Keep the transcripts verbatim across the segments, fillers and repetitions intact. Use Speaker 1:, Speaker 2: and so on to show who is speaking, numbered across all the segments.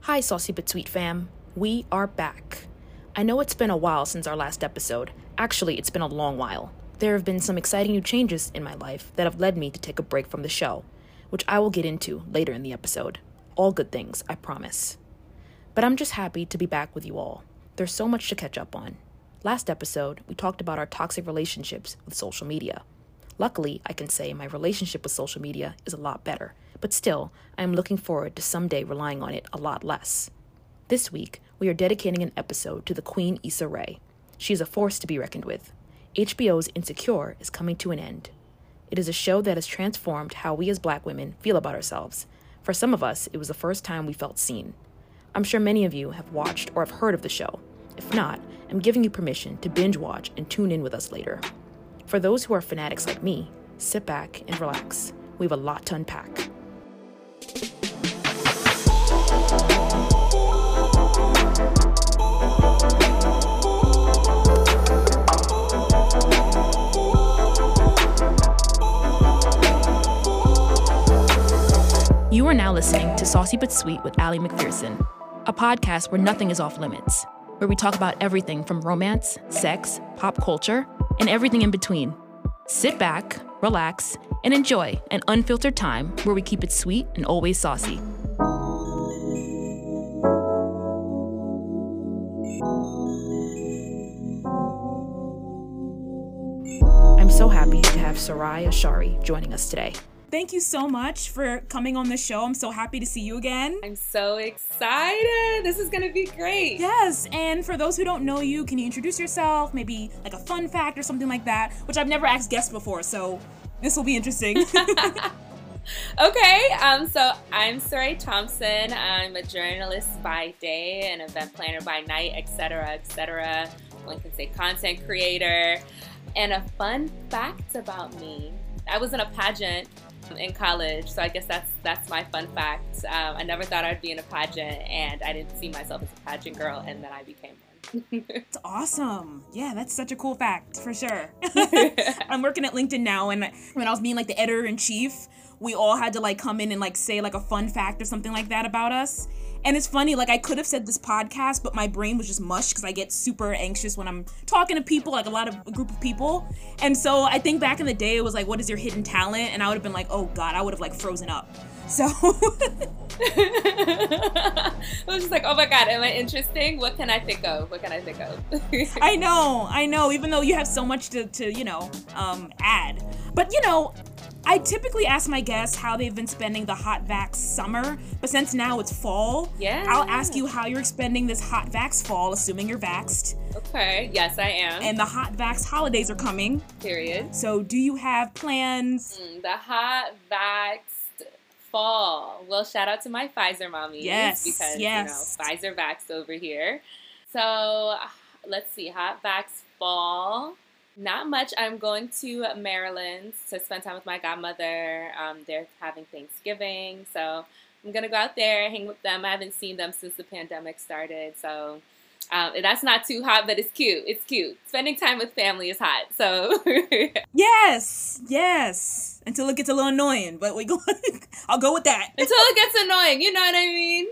Speaker 1: Hi, Saucy But Sweet fam. We are back. I know it's been a while since our last episode. Actually, it's been a long while. There have been some exciting new changes in my life that have led me to take a break from the show, which I will get into later in the episode. All good things, I promise. But I'm just happy to be back with you all. There's so much to catch up on. Last episode, we talked about our toxic relationships with social media. Luckily, I can say my relationship with social media is a lot better, but still, I am looking forward to someday relying on it a lot less. This week, we are dedicating an episode to the Queen Issa Rae. She is a force to be reckoned with. H B O's Insecure is coming to an end. It is a show that has transformed how we as Black women feel about ourselves. For some of us, it was the first time we felt seen. I'm sure many of you have watched or have heard of the show. If not, I'm giving you permission to binge watch and tune in with us later. For those who are fanatics like me, sit back and relax. We have a lot to unpack. You are now listening to Saucy But Sweet with Allie McPherson, a podcast where nothing is off limits, where we talk about everything from romance, sex, pop culture, and everything in between. Sit back, relax, and enjoy an unfiltered time where we keep it sweet and always saucy. I'm so happy to have Sarai Ashari joining us today. Thank you so much for coming on the show. I'm so happy to see you again.
Speaker 2: I'm so excited. This is going to be great.
Speaker 1: Yes, and for those who don't know you, can you introduce yourself? Maybe like a fun fact or something like that, which I've never asked guests before, so this will be interesting.
Speaker 2: Okay, um, so I'm Sarai Thompson. I'm a journalist by day, an event planner by night, et cetera, et cetera. One can say content creator. And a fun fact about me, I was in a pageant in college, so I guess that's that's my fun fact. Um, I never thought I'd be in a pageant, and I didn't see myself as a pageant girl, and then I became one.
Speaker 1: It's awesome. Yeah, that's such a cool fact, for sure. I'm working at LinkedIn now, and when I was being like the editor-in-chief, we all had to like come in and like say like a fun fact or something like that about us. And it's funny, like I could have said this podcast, but my brain was just mush because I get super anxious when I'm talking to people, like a lot of a group of people. And so I think back in the day, it was like, what is your hidden talent? And I would have been like, oh God, I would have like frozen up. So
Speaker 2: I was just like, oh my God, am I interesting? What can I think of? What can I think of?
Speaker 1: I know, I know, even though you have so much to, to you know, um, add. But, you know, I typically ask my guests how they've been spending the hot vax summer, but since now it's fall,
Speaker 2: yeah,
Speaker 1: I'll ask you how you're spending this hot vax fall, assuming you're vaxxed.
Speaker 2: Okay, yes, I am.
Speaker 1: And the hot vax holidays are coming.
Speaker 2: Period.
Speaker 1: So do you have plans?
Speaker 2: Mm, the hot vaxxed fall. Well, shout out to my Pfizer mommies.
Speaker 1: Yes,
Speaker 2: because,
Speaker 1: yes.
Speaker 2: you know, Pfizer vaxxed over here. So, let's see, hot vax fall. Not much. I'm going to Maryland to spend time with my godmother. Um, they're having Thanksgiving, so I'm going to go out there, hang with them. I haven't seen them since the pandemic started, so um, that's not too hot, but it's cute. It's cute. Spending time with family is hot, so.
Speaker 1: Yes, yes. Until it gets a little annoying, but we go. I'll go with that.
Speaker 2: Until it gets annoying, you know what I mean?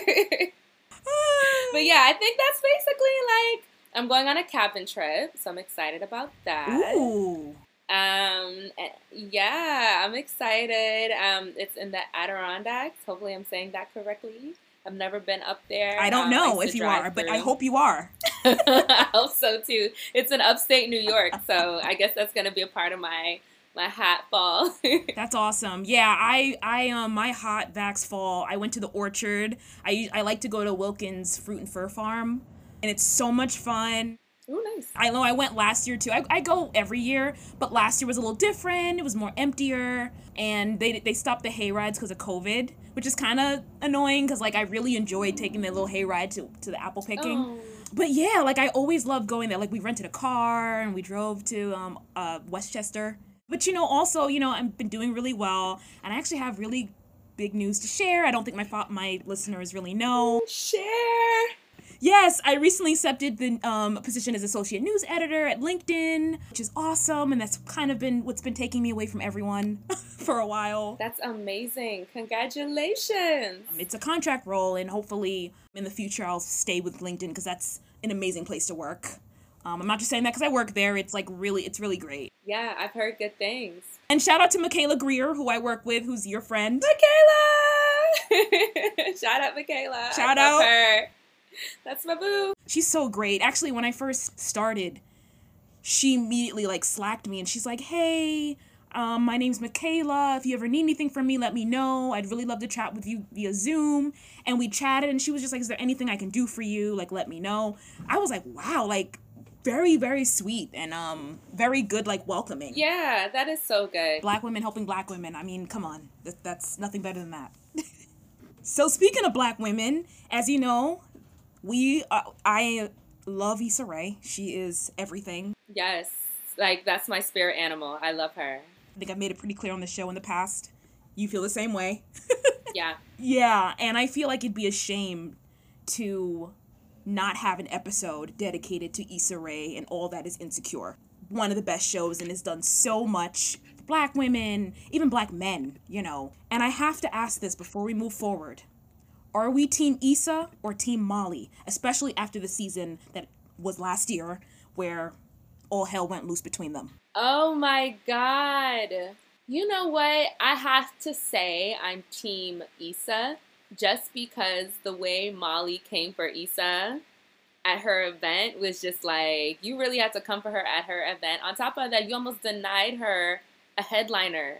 Speaker 2: But yeah, I think that's basically like, I'm going on a cabin trip, so I'm excited about that.
Speaker 1: Ooh.
Speaker 2: Um, yeah, I'm excited. Um, it's in the Adirondacks. Hopefully I'm saying that correctly. I've never been up there.
Speaker 1: I don't
Speaker 2: um,
Speaker 1: know
Speaker 2: I
Speaker 1: if you are, through. But I hope you are.
Speaker 2: I hope so too. It's in upstate New York, so I guess that's going to be a part of my my hot fall.
Speaker 1: That's awesome. Yeah, I I um my hot vax fall. I went to the orchard. I I like to go to Wilkins Fruit and Fur Farm. And it's so much fun.
Speaker 2: Oh, nice.
Speaker 1: I know I went last year, too. I, I go every year, but last year was a little different. It was more emptier, and they they stopped the hay rides because of COVID, which is kind of annoying because, like, I really enjoyed taking the little hay ride to, to the apple picking.
Speaker 2: Oh.
Speaker 1: But, yeah, like, I always loved going there. Like, we rented a car, and we drove to um uh Westchester. But, you know, also, you know, I've been doing really well, and I actually have really big news to share. I don't think my my listeners really know.
Speaker 2: Share.
Speaker 3: Yes, I recently accepted the um, position as associate news editor at LinkedIn, which is awesome, and that's kind of been what's been taking me away from everyone for a while.
Speaker 2: That's amazing. Congratulations.
Speaker 3: Um, it's a contract role, and hopefully in the future I'll stay with LinkedIn because that's an amazing place to work. Um, I'm not just saying that because I work there. It's like really, it's really great.
Speaker 2: Yeah, I've heard good things.
Speaker 3: And shout out to Michaela Greer, who I work with, who's your friend.
Speaker 2: Michaela! Shout out, Michaela.
Speaker 3: Shout
Speaker 2: I love
Speaker 3: out.
Speaker 2: her. That's my boo.
Speaker 3: She's so great. Actually, when I first started, she immediately like slacked me and she's like, hey, um, my name's Michaela. If you ever need anything from me, let me know. I'd really love to chat with you via Zoom. And we chatted and she was just like, is there anything I can do for you? Like, let me know. I was like, wow, like very, very sweet and um very good, like welcoming.
Speaker 2: Yeah, that is so good.
Speaker 3: Black women helping black women. I mean, come on. That, that's nothing better than that. So speaking of black women, as you know, we uh, I love Issa Rae. She is everything.
Speaker 2: Yes, like that's my spirit animal. I love her.
Speaker 3: I think I've made it pretty clear on the show in the past. You feel the same way.
Speaker 2: Yeah.
Speaker 3: Yeah, and I feel like it'd be a shame to not have an episode dedicated to Issa Rae and all that is Insecure. One of the best shows and has done so much for black women, even black men, you know. And I have to ask this before we move forward. Are we Team Issa or Team Molly? Especially after the season that was last year where all hell went loose between them.
Speaker 2: Oh my God. You know what? I have to say I'm Team Issa just because the way Molly came for Issa at her event was just like, you really had to come for her at her event. On top of that, you almost denied her a headliner.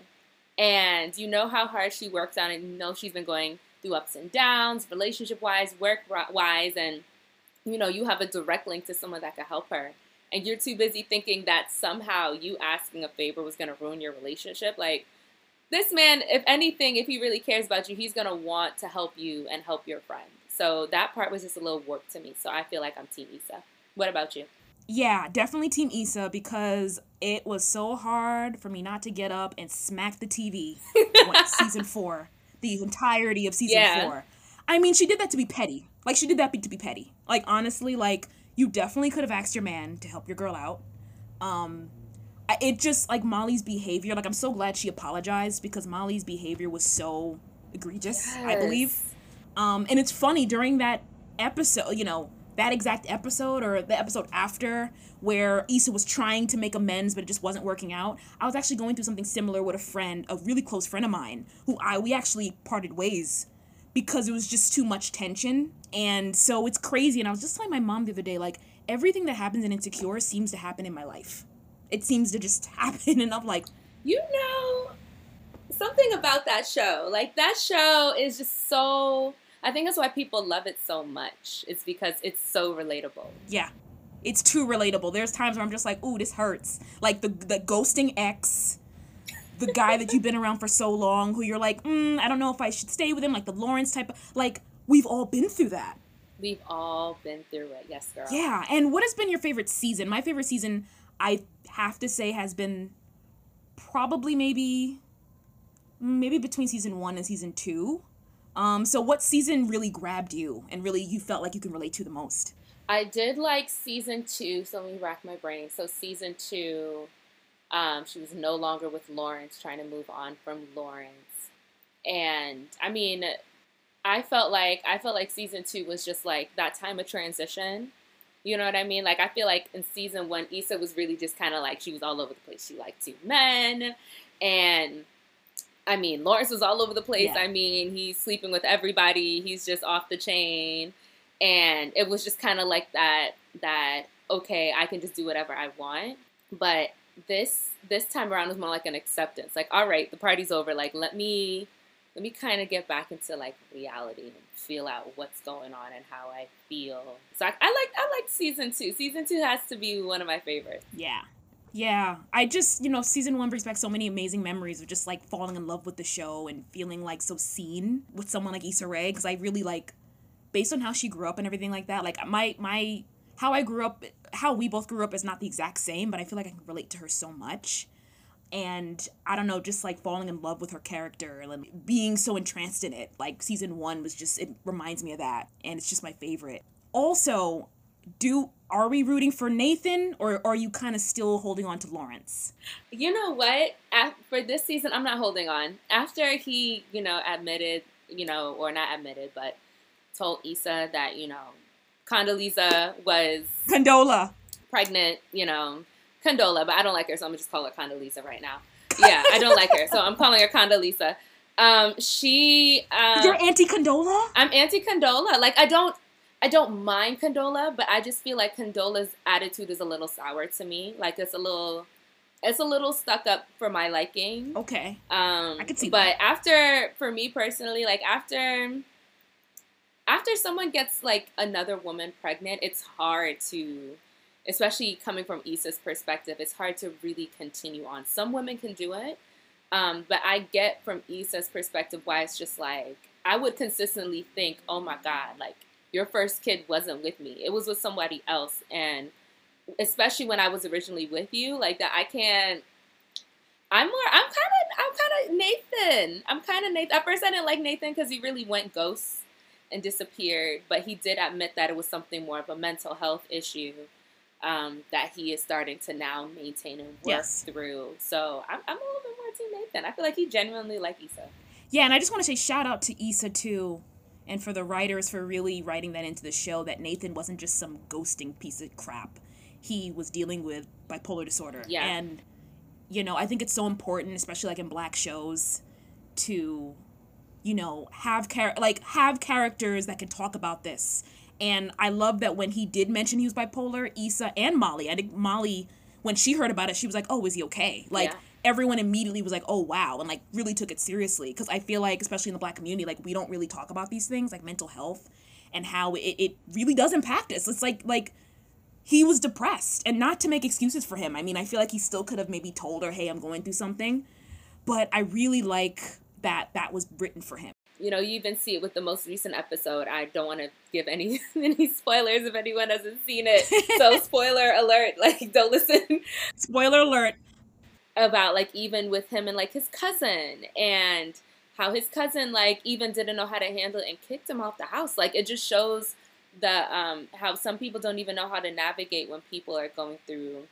Speaker 2: And you know how hard she works on it. You know she's been going through ups and downs, relationship-wise, work-wise, and, you know, you have a direct link to someone that could help her. And you're too busy thinking that somehow you asking a favor was going to ruin your relationship. Like, this man, if anything, if he really cares about you, he's going to want to help you and help your friend. So that part was just a little warped to me. So I feel like I'm Team Issa. What about you?
Speaker 3: Yeah, definitely Team Issa because it was so hard for me not to get up and smack the T V when season four. The entirety of season
Speaker 2: yeah.
Speaker 3: four. I mean, she did that to be petty. Like, she did that to be petty. Like, honestly, like, you definitely could have asked your man to help your girl out. Um, it just, like, Molly's behavior, like, I'm so glad she apologized because Molly's behavior was so egregious,
Speaker 2: yes.
Speaker 3: I believe. Um, and it's funny, during that episode, you know, that exact episode or the episode after where Issa was trying to make amends but it just wasn't working out, I was actually going through something similar with a friend, a really close friend of mine, who I we actually parted ways because it was just too much tension. And so it's crazy. And I was just telling my mom the other day, like, everything that happens in Insecure seems to happen in my life. It seems to just happen, and I'm like,
Speaker 2: you know, something about that show. Like, that show is just so... I think that's why people love it so much. It's because it's so relatable.
Speaker 3: Yeah. It's too relatable. There's times where I'm just like, ooh, this hurts. Like the the ghosting ex, the guy that you've been around for so long who you're like, mm, I don't know if I should stay with him, like the Lawrence type of, like, we've all been through that.
Speaker 2: We've all been through it. Yes, girl.
Speaker 3: Yeah. And what has been your favorite season? My favorite season, I have to say, has been probably maybe, maybe between season one and season two. Um, so what season really grabbed you and really you felt like you can relate to the most?
Speaker 2: I did like season two, so let me rack my brain. So season two, um, she was no longer with Lawrence, trying to move on from Lawrence. And I mean, I felt like I felt like season two was just like that time of transition. You know what I mean? Like, I feel like in season one, Issa was really just kind of like, she was all over the place. She liked two men, and I mean, Lawrence was all over the place.
Speaker 3: Yeah.
Speaker 2: I mean, he's sleeping with everybody. He's just off the chain. And it was just kind of like that, that, okay, I can just do whatever I want. But this this time around was more like an acceptance. Like, all right, the party's over. Like, let me, let me kind of get back into, like, reality and feel out what's going on and how I feel. So I, I like I like season two. Season two has to be one of my favorites.
Speaker 3: Yeah. Yeah, I just, you know, season one brings back so many amazing memories of just, like, falling in love with the show and feeling, like, so seen with someone like Issa Rae, because I really, like, based on how she grew up and everything like that, like, my, my, how I grew up, how we both grew up is not the exact same, but I feel like I can relate to her so much, and, I don't know, just, like, falling in love with her character, and like, being so entranced in it, like, season one was just, it reminds me of that, and it's just my favorite. also, do are we rooting for Nathan, or, or are you kind of still holding on to Lawrence?
Speaker 2: You know what? Af- for this season, I'm not holding on. After he, you know, admitted, you know, or not admitted, but told Issa that, you know, Condoleezza was
Speaker 3: Condola.
Speaker 2: pregnant, you know, Condola, but I don't like her, so I'm gonna just call her Condoleezza right now. Yeah, I don't like her, so I'm calling her Condoleezza. Um, she. Um,
Speaker 3: You're anti-Condola?
Speaker 2: I'm anti-Condola. Like, I don't, I don't mind Condola, but I just feel like Condola's attitude is a little sour to me. Like, it's a little, it's a little stuck up for my liking.
Speaker 3: Okay.
Speaker 2: Um,
Speaker 3: I could see
Speaker 2: but
Speaker 3: that.
Speaker 2: But after, for me personally, like after, after someone gets like another woman pregnant, it's hard to, especially coming from Issa's perspective, it's hard to really continue on. Some women can do it. Um, but I get from Issa's perspective why it's just like, I would consistently think, oh my God, like your first kid wasn't with me. It was with somebody else. And especially when I was originally with you, like that I can't, I'm more, I'm kind of, I'm kind of Nathan. I'm kind of Nathan. At first I didn't like Nathan because he really went ghost and disappeared. But he did admit that it was something more of a mental health issue. Um, that he is starting to now maintain and work
Speaker 3: yes.
Speaker 2: through. So I'm, I'm a little bit more Team Nathan. I feel like he genuinely like Issa.
Speaker 3: Yeah, and I just want to say shout out to Issa too, and for the writers for really writing that into the show, that Nathan wasn't just some ghosting piece of crap. He was dealing with bipolar disorder.
Speaker 2: Yeah.
Speaker 3: And, you know, I think it's so important, especially like in Black shows, to, you know, have char- like have characters that can talk about this. And I love that when he did mention he was bipolar, Issa and Molly, I think Molly, when she heard about it, she was like, oh, is he okay? Like,
Speaker 2: yeah.
Speaker 3: everyone immediately was like, oh, wow, and, like, really took it seriously. Because I feel like, especially in the Black community, like, we don't really talk about these things, like mental health, and how it, it really does impact us. It's like, like, he was depressed, and not to make excuses for him. I mean, I feel like he still could have maybe told her, hey, I'm going through something. But I really like that that was written for him.
Speaker 2: You know, you even see it with the most recent episode. I don't want to give any any spoilers if anyone hasn't seen it. So spoiler alert, like don't listen.
Speaker 3: Spoiler alert.
Speaker 2: About like even with him and like his cousin, and how his cousin like even didn't know how to handle it and kicked him off the house. Like it just shows the um how some people don't even know how to navigate when people are going through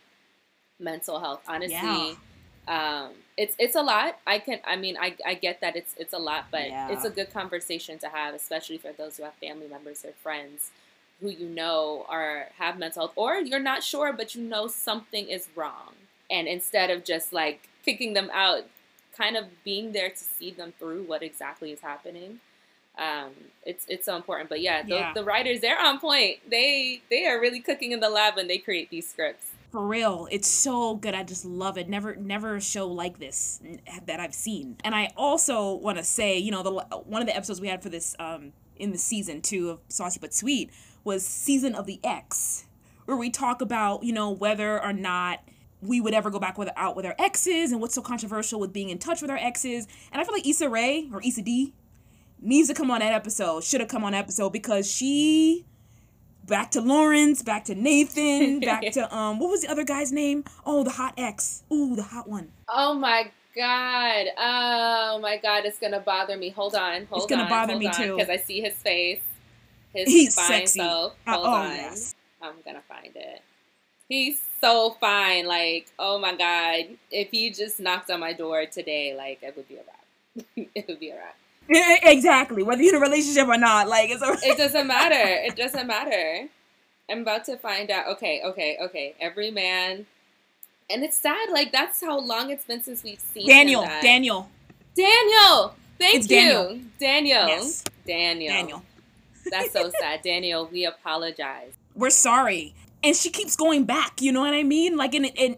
Speaker 2: mental health. Honestly. Yeah. Um, it's it's a lot. I can. I mean, I, I get that it's it's a lot, but yeah. It's a good conversation to have, especially for those who have family members or friends who you know are have mental health, or you're not sure, but you know something is wrong. And instead of just like kicking them out, kind of being there to see them through what exactly is happening. Um, it's it's so important. But yeah, the, yeah. the writers, they're on point. They they are really cooking in the lab when they create these scripts.
Speaker 3: For real, it's so good. I just love it. Never, never a show like this that I've seen. And I also want to say, you know, the one of the episodes we had for this um, in the season two of Saucy But Sweet was Season of the Ex, where we talk about, you know, whether or not we would ever go back with, out with our exes and what's so controversial with being in touch with our exes. And I feel like Issa Rae or Issa D needs to come on that episode. Should have come on that episode because she. Back to Lawrence, back to Nathan, back to, um, what was the other guy's name? Oh, the hot ex. Ooh, the hot one.
Speaker 2: Oh, my God. Oh, my God. It's going to bother me. Hold on. Hold
Speaker 3: it's gonna
Speaker 2: on.
Speaker 3: bother
Speaker 2: hold
Speaker 3: me,
Speaker 2: on,
Speaker 3: too.
Speaker 2: Because I see his face. His
Speaker 3: He's
Speaker 2: fine
Speaker 3: sexy.
Speaker 2: self.
Speaker 3: Uh,
Speaker 2: hold
Speaker 3: oh,
Speaker 2: on.
Speaker 3: yes.
Speaker 2: I'm going to find it. He's so fine. Like, oh, my God. If he just knocked on my door today, like, it would be a wrap. It would be a wrap.
Speaker 3: Exactly. Whether you're in a relationship or not. Like, it's a-
Speaker 2: It doesn't matter. It doesn't matter. I'm about to find out. Okay, okay, okay. Every man. And it's sad. Like, that's how long it's been since we've seen
Speaker 3: Daniel.
Speaker 2: him
Speaker 3: Daniel.
Speaker 2: Daniel. Thank
Speaker 3: it's
Speaker 2: you.
Speaker 3: Daniel.
Speaker 2: Daniel.
Speaker 3: Yes.
Speaker 2: Daniel.
Speaker 3: Daniel.
Speaker 2: That's so sad. Daniel, we apologize.
Speaker 3: We're sorry. And she keeps going back. You know what I mean? Like, in in.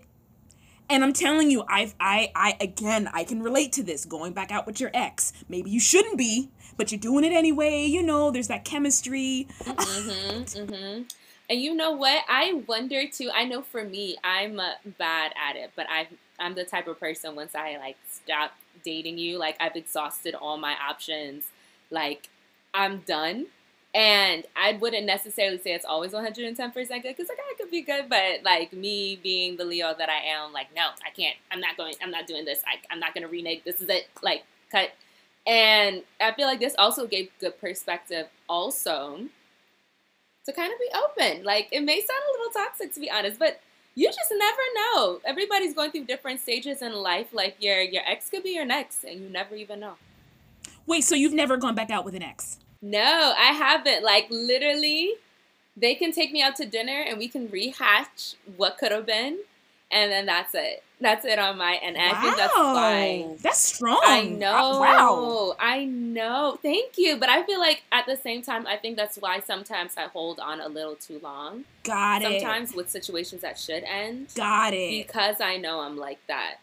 Speaker 3: And I'm telling you, I, I, I, again, I can relate to this. Going back out with your ex. Maybe you shouldn't be, but you're doing it anyway. You know, there's that chemistry.
Speaker 2: Mm-hmm, mm-hmm. And you know what? I wonder, too, I know for me, I'm uh, bad at it, but I, I'm the type of person, once I, like, stop dating you, like, I've exhausted all my options. Like, I'm done. And I wouldn't necessarily say it's always one hundred ten percent good, because, like, I could be good, but, like, me being the Leo that I am, like, no, I can't. I'm not going, I'm not doing this. I, I'm not going to renege. This is it. Like, cut. And I feel like this also gave good perspective also to kind of be open. Like, it may sound a little toxic, to be honest, but you just never know. Everybody's going through different stages in life. Like, your your ex could be your next, and you never even know.
Speaker 3: Wait, so you've never gone back out with an ex?
Speaker 2: No, I haven't. Like, literally, they can take me out to dinner, and we can rehash what could have been, and then that's it. That's it on my end. And
Speaker 3: wow.
Speaker 2: I think that's fine.
Speaker 3: That's strong.
Speaker 2: I know.
Speaker 3: Wow.
Speaker 2: I know. Thank you. But I feel like at the same time, I think that's why sometimes I hold on a little too long.
Speaker 3: Got it.
Speaker 2: Sometimes with situations that should end.
Speaker 3: Got it.
Speaker 2: Because I know I'm like that.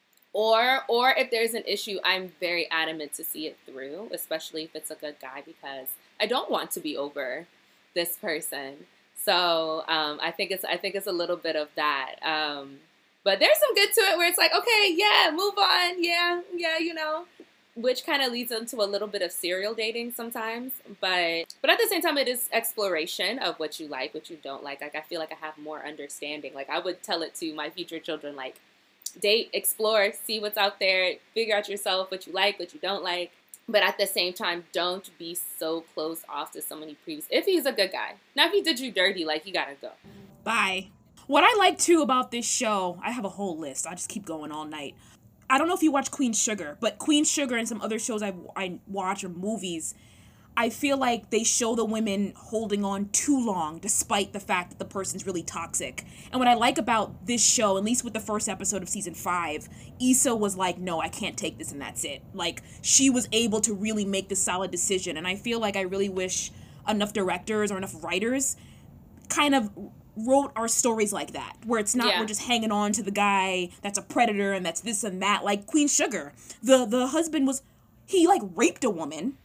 Speaker 2: Or or if there's an issue, I'm very adamant to see it through, especially if it's a good guy, because I don't want to be over this person. So um, I think it's I think it's a little bit of that. Um, but there's some good to it where it's like, okay, yeah, move on, yeah, yeah, you know, which kind of leads into a little bit of serial dating sometimes. But but at the same time, it is exploration of what you like, what you don't like. Like, I feel like I have more understanding. Like, I would tell it to my future children, like, date, explore, see what's out there, figure out yourself, what you like, what you don't like. But at the same time, don't be so closed off to somebody previous. If he's a good guy. Now, if he did you dirty, like, you gotta go.
Speaker 3: Bye. What I like, too, about this show, I have a whole list. I just keep going all night. I don't know if you watch Queen Sugar, but Queen Sugar and some other shows I, I watch or movies, I feel like they show the women holding on too long despite the fact that the person's really toxic. And what I like about this show, at least with the first episode of season five, Issa was like, no, I can't take this and that's it. Like, she was able to really make the solid decision. And I feel like I really wish enough directors or enough writers kind of wrote our stories like that, where it's not, yeah, we're just hanging on to the guy that's a predator and that's this and that. Like Queen Sugar, the the husband was, he like raped a woman.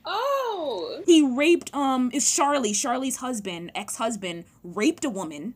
Speaker 2: Oh.
Speaker 3: He raped, um, is Charlie, Charlie's husband, ex-husband, raped a woman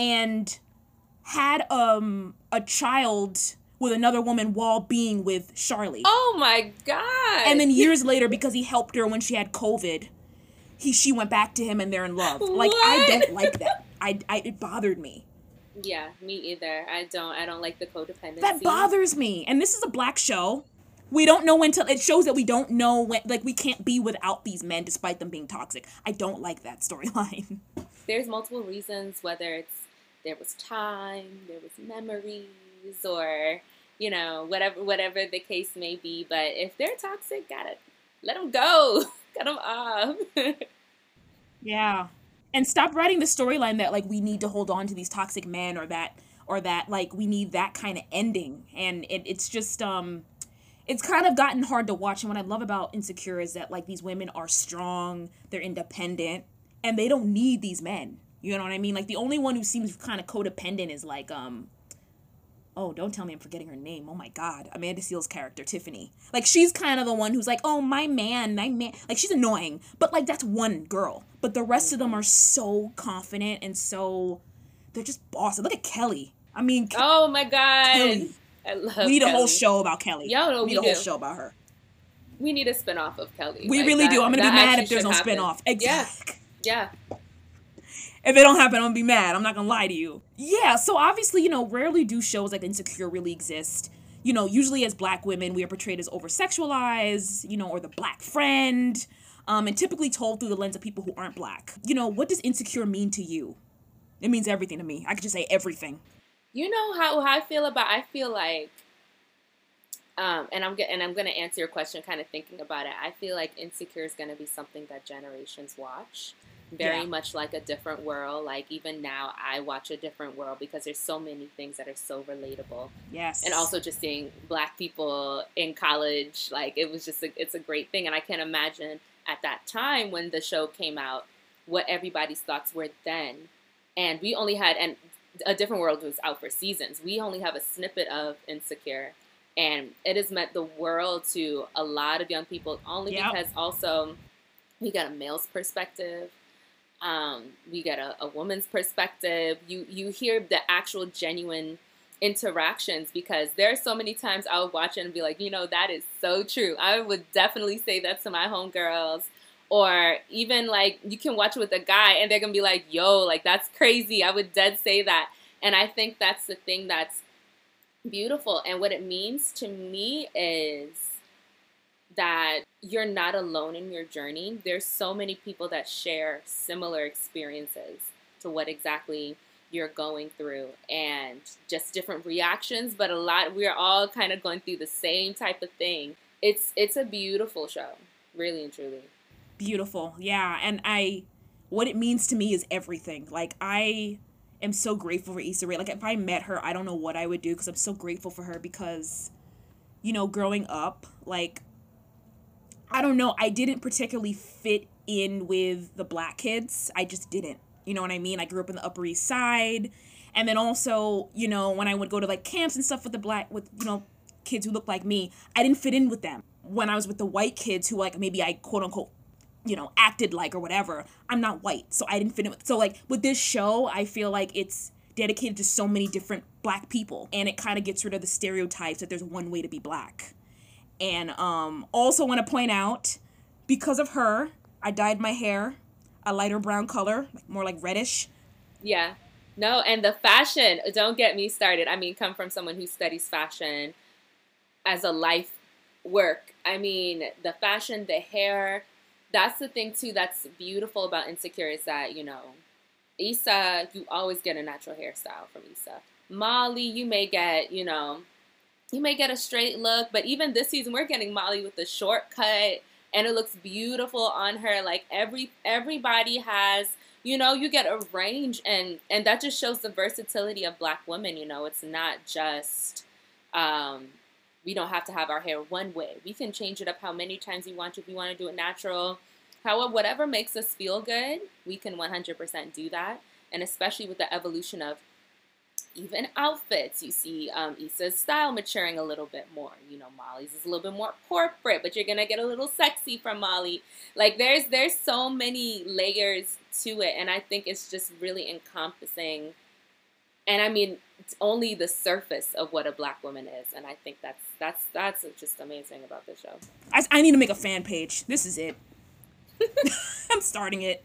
Speaker 3: and had um a child with another woman while being with Charlie.
Speaker 2: Oh my God.
Speaker 3: And then years later, because he helped her when she had COVID, he she went back to him and they're in love. Like,
Speaker 2: what?
Speaker 3: I don't like that. I, I, it bothered me.
Speaker 2: Yeah, me either. I don't, I don't like the codependency.
Speaker 3: That bothers me. And this is a black show. We don't know when to, it shows that we don't know when, like, we can't be without these men despite them being toxic. I don't like that storyline.
Speaker 2: There's multiple reasons, whether it's there was time, there was memories, or, you know, whatever, whatever the case may be. But if they're toxic, gotta let them go. Cut them off.
Speaker 3: Yeah. And stop writing the storyline that, like, we need to hold on to these toxic men, or that, or that, like, we need that kind of ending. And it, it's just, um, it's kind of gotten hard to watch. And what I love about Insecure is that, like, these women are strong, they're independent, and they don't need these men. You know what I mean? Like, the only one who seems kind of codependent is, like, um, oh, don't tell me I'm forgetting her name. Oh my God. Amanda Seal's character, Tiffany. Like, she's kind of the one who's like, oh, my man, my man. Like, she's annoying. But, like, that's one girl. But the rest of them are so confident and so, they're just bosses. Look at Kelly. I mean,
Speaker 2: oh my God.
Speaker 3: Kelly.
Speaker 2: I love
Speaker 3: We need
Speaker 2: Kelly.
Speaker 3: a whole show about Kelly.
Speaker 2: Yo, no,
Speaker 3: we
Speaker 2: we
Speaker 3: need a
Speaker 2: do.
Speaker 3: whole show about her.
Speaker 2: We need a spinoff of Kelly.
Speaker 3: We
Speaker 2: like,
Speaker 3: really
Speaker 2: that,
Speaker 3: do. I'm going to be mad if there's no
Speaker 2: happen.
Speaker 3: spinoff. Exactly.
Speaker 2: Yeah. Yeah.
Speaker 3: If it don't happen, I'm going to be mad. I'm not going to lie to you. Yeah, so obviously, you know, rarely do shows like Insecure really exist. You know, usually as black women, we are portrayed as over-sexualized, you know, or the black friend, um, and typically told through the lens of people who aren't black. You know, what does Insecure mean to you? It means everything to me. I could just say everything.
Speaker 2: You know how, how I feel about, I feel like, um, and I'm get, and I'm going to answer your question kind of thinking about it. I feel like Insecure is going to be something that generations watch. Very yeah. much like A Different World. Like, even now, I watch A Different World because there's so many things that are so relatable.
Speaker 3: Yes.
Speaker 2: And also just seeing black people in college, like, it was just, a, it's a great thing. And I can imagine at that time when the show came out, what everybody's thoughts were then. And we only had, and A Different World was out for seasons. We only have a snippet of Insecure. And it has meant the world to a lot of young people, only yep. because also we got a male's perspective. Um, we get a, a woman's perspective. You you hear the actual genuine interactions, because there are so many times I would watch it and be like, you know, that is so true. I would definitely say that to my homegirls. Or even like you can watch it with a guy and they're gonna be like, yo, like that's crazy. I would dead say that. And I think that's the thing that's beautiful. And what it means to me is that you're not alone in your journey. There's so many people that share similar experiences to what exactly you're going through, and just different reactions, but a lot, we're all kind of going through the same type of thing. It's it's a beautiful show, really and truly.
Speaker 3: Beautiful. Yeah, and I what it means to me is everything. Like, I am so grateful for Issa Rae. Like, if I met her, I don't know what I would do, because I'm so grateful for her, because, you know, growing up, like, I don't know, I didn't particularly fit in with the black kids. I just didn't. You know what I mean? I grew up in the Upper East Side. And then also, you know, when I would go to, like, camps and stuff with the black, with, you know, kids who looked like me, I didn't fit in with them. When I was with the white kids who, like, maybe I, quote unquote, you know, acted like or whatever, I'm not white, so I didn't fit in with. So, like, with this show, I feel like it's dedicated to so many different black people. And it kind of gets rid of the stereotypes that there's one way to be black. And um, also want to point out, because of her, I dyed my hair a lighter brown color, like more like reddish.
Speaker 2: Yeah. No, and the fashion, don't get me started. I mean, come from someone who studies fashion as a life work. I mean, the fashion, the hair, that's the thing, too, that's beautiful about Insecure, is that, you know, Issa, you always get a natural hairstyle from Issa. Molly, you may get, you know, you may get a straight look, but even this season, we're getting Molly with the short cut, and it looks beautiful on her. Like, every everybody has, you know, you get a range, and, and that just shows the versatility of black women, you know. It's not just, um, we don't have to have our hair one way. We can change it up how many times we want to. If we want to do it natural, however, whatever makes us feel good, we can one hundred percent do that. And especially with the evolution of even outfits, you see um, Issa's style maturing a little bit more. You know, Molly's is a little bit more corporate, but you're going to get a little sexy from Molly. Like, there's there's so many layers to it, and I think it's just really encompassing. And I mean, it's only the surface of what a black woman is, and I think that's that's that's just amazing about this show.
Speaker 3: I, I need to make a fan page. This is it. I'm starting it.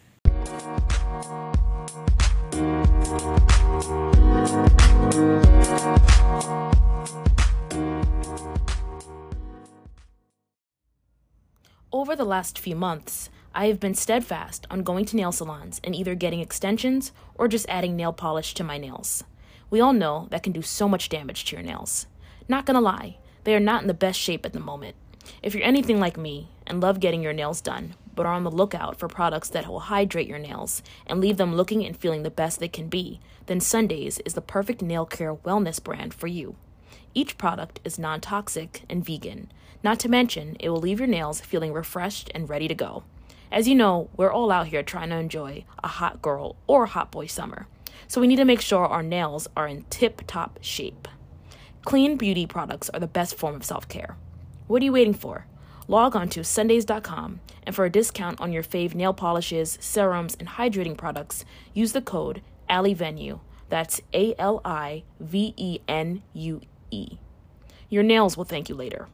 Speaker 1: Over the last few months, I have been steadfast on going to nail salons and either getting extensions or just adding nail polish to my nails. We all know that can do so much damage to your nails. Not gonna lie, they are not in the best shape at the moment. If you're anything like me and love getting your nails done, but are on the lookout for products that will hydrate your nails and leave them looking and feeling the best they can be, then Sundays is the perfect nail care wellness brand for you. Each product is non-toxic and vegan. Not to mention, it will leave your nails feeling refreshed and ready to go. As you know, we're all out here trying to enjoy a hot girl or hot boy summer, so we need to make sure our nails are in tip-top shape. Clean beauty products are the best form of self-care. What are you waiting for? Log on to Sundays dot com, and for a discount on your fave nail polishes, serums, and hydrating products, use the code ALIVENUE. That's A L I V E N U E. Your nails will thank you later.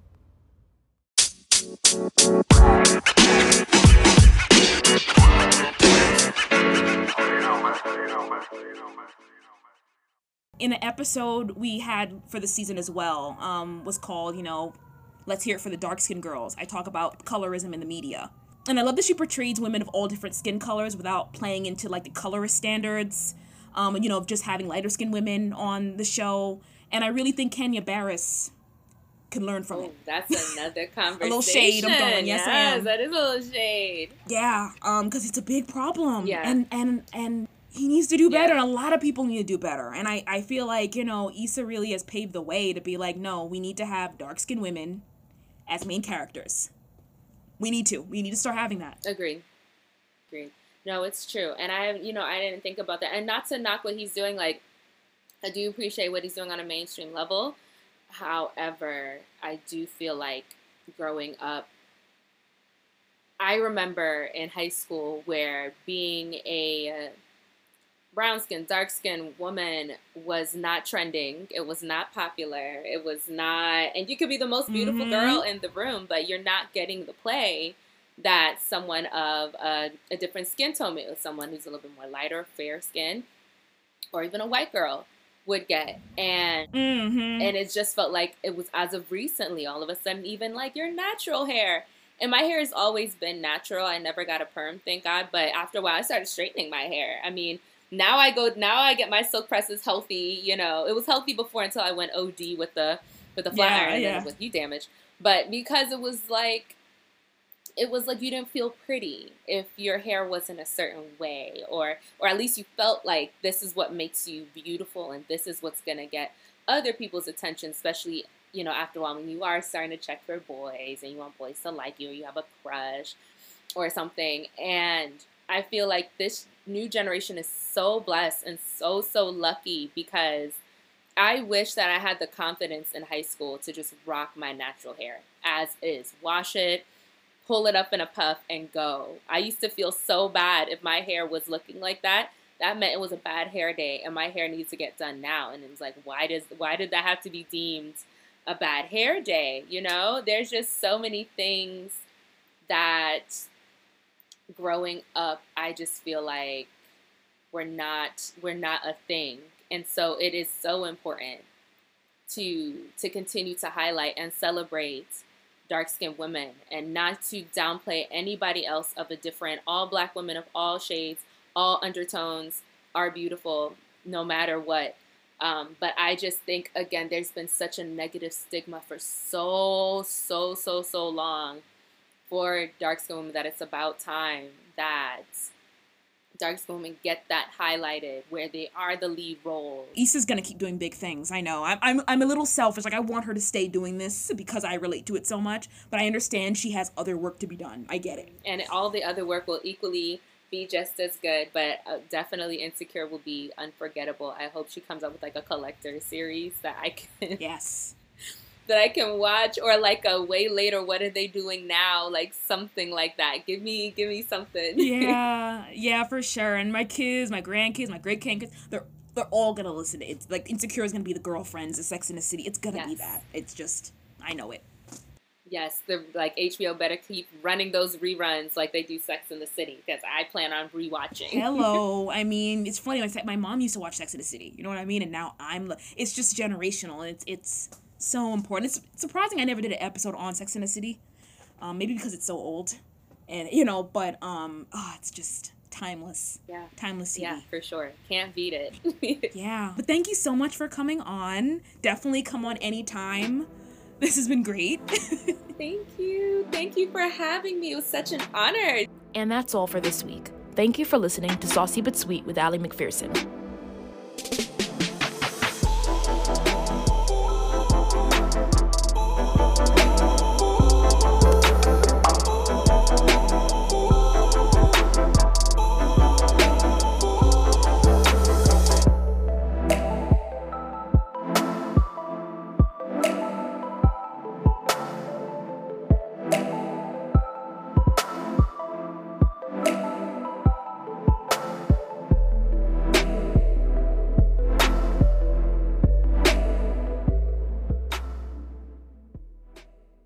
Speaker 3: In an episode we had for the season as well, um, was called, you know, Let's Hear It for the Dark-Skinned Girls. I talk about colorism in the media. And I love that she portrays women of all different skin colors without playing into, like, the colorist standards, um, and, you know, of just having lighter-skinned women on the show. And I really think Kenya Barris can learn from
Speaker 2: oh,
Speaker 3: it.
Speaker 2: That's another conversation.
Speaker 3: A little shade I'm throwing. Yes,
Speaker 2: yes,
Speaker 3: I am.
Speaker 2: that is a little shade.
Speaker 3: Yeah, um, because it's a big problem.
Speaker 2: Yeah.
Speaker 3: And, and, and he needs to do better,
Speaker 2: Yeah.
Speaker 3: and a lot of people need to do better. And I, I feel like, you know, Issa really has paved the way to be like, no, we need to have dark-skinned women as main characters. We need to. We need to start having that.
Speaker 2: Agreed. Agreed. No, it's true. And I, you know, I didn't think about that. And not to knock what he's doing. Like, I do appreciate what he's doing on a mainstream level. However, I do feel like growing up, I remember in high school where being a brown-skinned, dark-skinned woman was not trending. It was not popular. It was not, and you could be the most beautiful
Speaker 3: Mhm.
Speaker 2: girl in the room, but you're not getting the play that someone of a, a different skin tone, someone who's a little bit more lighter, fair skin, or even a white girl would get. And
Speaker 3: Mm-hmm.
Speaker 2: and it just felt like it was as of recently, all of a sudden, even like your natural hair. And my hair has always been natural. I never got a perm, thank God. But after a while, I started straightening my hair. I mean, now I go, now I get my silk presses healthy. You know, it was healthy before until I went O D with the with the flat
Speaker 3: Yeah,
Speaker 2: iron
Speaker 3: yeah.
Speaker 2: and with heat damage. But because it was like, it was like you didn't feel pretty if your hair wasn't a certain way, or or at least you felt like this is what makes you beautiful and this is what's gonna get other people's attention, especially, you know, after a while when you are starting to check for boys and you want boys to like you or you have a crush or something. And I feel like this new generation is so blessed and so, so lucky, because I wish that I had the confidence in high school to just rock my natural hair as is. Wash it, pull it up in a puff, and go. I used to feel so bad if my hair was looking like that. That meant it was a bad hair day, and my hair needs to get done now. And it was like, why does why did that have to be deemed a bad hair day? You know, there's just so many things that growing up, I just feel like we're not we're not a thing. And so it is so important to to continue to highlight and celebrate dark-skinned women and not to downplay anybody else of a different. All black women of all shades, all undertones are beautiful no matter what. Um, but I just think, again, there's been such a negative stigma for so, so, so, so long for dark-skinned women that it's about time that dark-skinned women get that highlighted where they are the lead role.
Speaker 3: Issa's gonna keep doing big things. I know. I'm, I'm, I'm a little selfish. Like, I want her to stay doing this because I relate to it so much. But I understand she has other work to be done. I get it.
Speaker 2: And all the other work will equally be just as good. But uh, definitely Insecure will be unforgettable. I hope she comes up with like a collector series that I can
Speaker 3: Yes.
Speaker 2: that I can watch, or like a way later, what are they doing now? Like something like that. Give me give me something.
Speaker 3: Yeah, yeah, for sure. And my kids, my grandkids, my great grandkids, they're they're all gonna listen to it. It's like Insecure is gonna be the girlfriends, the Sex in the City. It's gonna be
Speaker 2: Yes.
Speaker 3: that. It's just, I know it.
Speaker 2: Yes, the like H B O better keep running those reruns like they do Sex in the City, because I plan on rewatching.
Speaker 3: Hello. I mean, it's funny. Like, my mom used to watch Sex in the City. You know what I mean? And now I'm. It's just generational, and it's it's so important. It's surprising I never did an episode on Sex in the City. Um, maybe because it's so old, and you know. But um, oh, it's just timeless.
Speaker 2: Yeah.
Speaker 3: Timeless T V.
Speaker 2: Yeah, for sure. Can't beat it.
Speaker 3: Yeah. But thank you so much for coming on. Definitely come on anytime. This has been great.
Speaker 2: Thank you. Thank you for having me. It was such an honor.
Speaker 1: And that's all for this week. Thank you for listening to Saucy But Sweet with Allie McPherson.